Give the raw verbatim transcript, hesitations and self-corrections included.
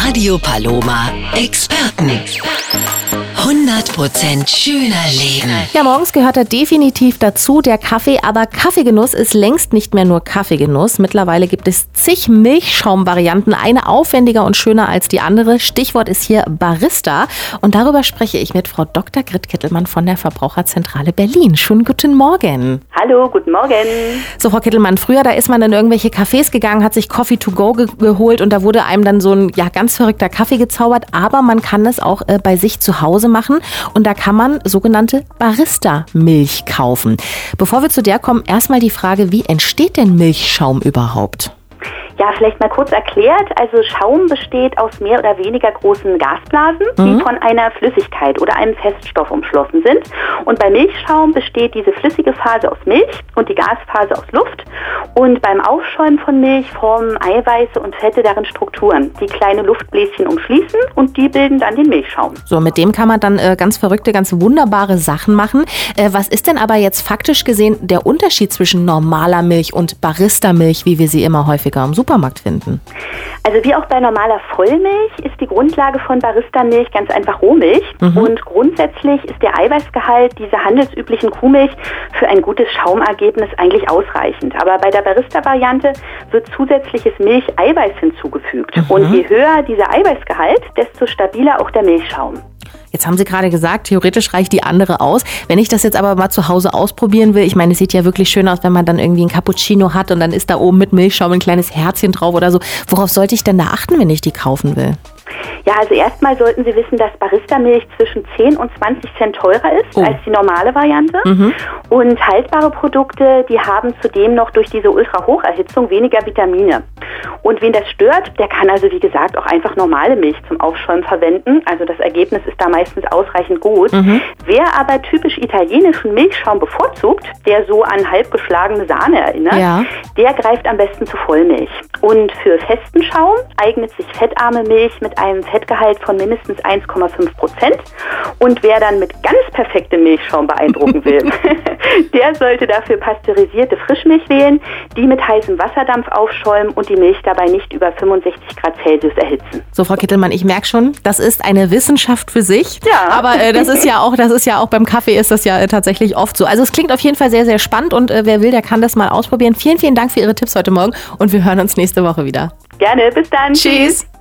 Radio Paloma Experten. hundert Prozent schöner Leben. Ja, morgens gehört er definitiv dazu, der Kaffee. Aber Kaffeegenuss ist längst nicht mehr nur Kaffeegenuss. Mittlerweile gibt es zig Milchschaumvarianten, eine aufwendiger und schöner als die andere. Stichwort ist hier Barista. Und darüber spreche ich mit Frau Doktor Grit Kittelmann von der Verbraucherzentrale Berlin. Schönen guten Morgen. Hallo, guten Morgen. So, Frau Kittelmann, früher, da ist man in irgendwelche Cafés gegangen, hat sich Coffee to go ge- geholt und da wurde einem dann so ein ja, ganz verrückter Kaffee gezaubert. Aber man kann es auch äh, bei sich zu Hause machen. Und da kann man sogenannte Barista-Milch kaufen. Bevor wir zu der kommen, erstmal die Frage, wie entsteht denn Milchschaum überhaupt? Ja, vielleicht mal kurz erklärt. Also Schaum besteht aus mehr oder weniger großen Gasblasen, Mhm. die von einer Flüssigkeit oder einem Feststoff umschlossen sind. Und bei Milchschaum besteht diese flüssige Phase aus Milch und die Gasphase aus Luft. Und beim Aufschäumen von Milch formen Eiweiße und Fette darin Strukturen, die kleine Luftbläschen umschließen und die bilden dann den Milchschaum. So, mit dem kann man dann äh, ganz verrückte, ganz wunderbare Sachen machen. Äh, was ist denn aber jetzt faktisch gesehen der Unterschied zwischen normaler Milch und Barista-Milch, wie wir sie immer häufiger im Supermarkt finden? Also wie auch bei normaler Vollmilch ist die Grundlage von Barista-Milch ganz einfach Rohmilch. Mhm. Und grundsätzlich ist der Eiweißgehalt dieser handelsüblichen Kuhmilch für ein gutes Schaumergebnis eigentlich ausreichend. Aber bei der Barista-Variante wird zusätzliches Milcheiweiß hinzugefügt. Mhm. Und je höher dieser Eiweißgehalt, desto stabiler auch der Milchschaum. Jetzt haben Sie gerade gesagt, theoretisch reicht die andere aus. Wenn ich das jetzt aber mal zu Hause ausprobieren will, ich meine, es sieht ja wirklich schön aus, wenn man dann irgendwie einen Cappuccino hat und dann ist da oben mit Milchschaum ein kleines Herzchen drauf oder so. Worauf sollte ich denn da achten, wenn ich die kaufen will? Ja, also erstmal sollten Sie wissen, dass Barista-Milch zwischen zehn und zwanzig Cent teurer ist Oh. als die normale Variante. Mhm. Und haltbare Produkte, die haben zudem noch durch diese Ultrahocherhitzung weniger Vitamine. Und wen das stört, der kann also wie gesagt auch einfach normale Milch zum Aufschäumen verwenden. Also das Ergebnis ist da meistens ausreichend gut. Mhm. Wer aber typisch italienischen Milchschaum bevorzugt, der so an halbgeschlagene Sahne erinnert, Ja. der greift am besten zu Vollmilch. Und für festen Schaum eignet sich fettarme Milch mit einem Fettgehalt von mindestens eins Komma fünf Prozent. Und wer dann mit ganz perfektem Milchschaum beeindrucken will, der sollte dafür pasteurisierte Frischmilch wählen, die mit heißem Wasserdampf aufschäumen und die Milch dabei nicht über fünfundsechzig Grad Celsius erhitzen. So, Frau Kittelmann, ich merke schon, das ist eine Wissenschaft für sich. Ja. Aber äh, das ist ja auch, das ist ja auch beim Kaffee ist das ja äh, tatsächlich oft so. Also es klingt auf jeden Fall sehr, sehr spannend und äh, wer will, der kann das mal ausprobieren. Vielen, vielen Dank für Ihre Tipps heute Morgen und wir hören uns nächste Woche wieder. Gerne, bis dann. Tschüss.